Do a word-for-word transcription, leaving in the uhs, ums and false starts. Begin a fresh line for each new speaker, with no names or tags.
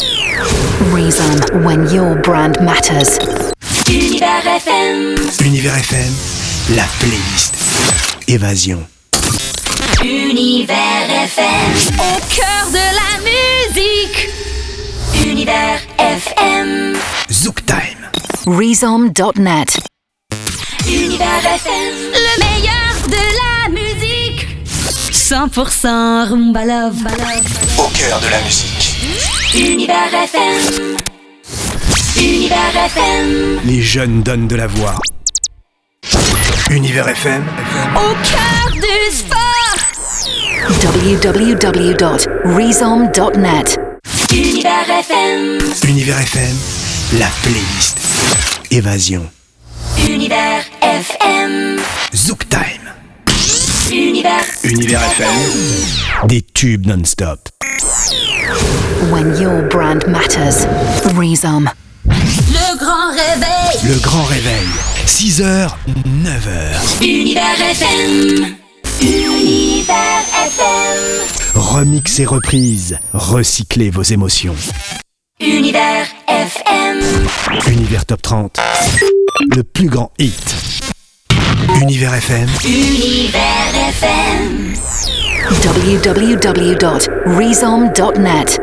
Reason, when your brand matters.
Univers F M.
Univers F M, la playlist. Évasion.
Univers F M.
Au cœur de la musique.
Univers F M.
Zouk Time.
Reason dot net.
Univers F M.
Le meilleur de la musique. cent pour cent Rumba Love.
Au cœur de la musique.
Univers F M. Univers F M.
Les jeunes donnent de la voix. Univers F M.
Au cœur du sport.
w w w dot reason dot net.
Univers F M.
Univers F M, la playlist. Évasion.
Univers F M.
Zouk Time.
Univers.
Univers F M. Des tubes non-stop.
When your brand matters. Reason.
Le grand réveil.
Le grand réveil. six heures, neuf heures.
Univers F M. Univers F M.
Remix et reprise. Recyclez vos émotions.
Univers F M.
Univers Top trente. Le plus grand hit. Univers F M.
Univers F M.
w w w dot reason dot net.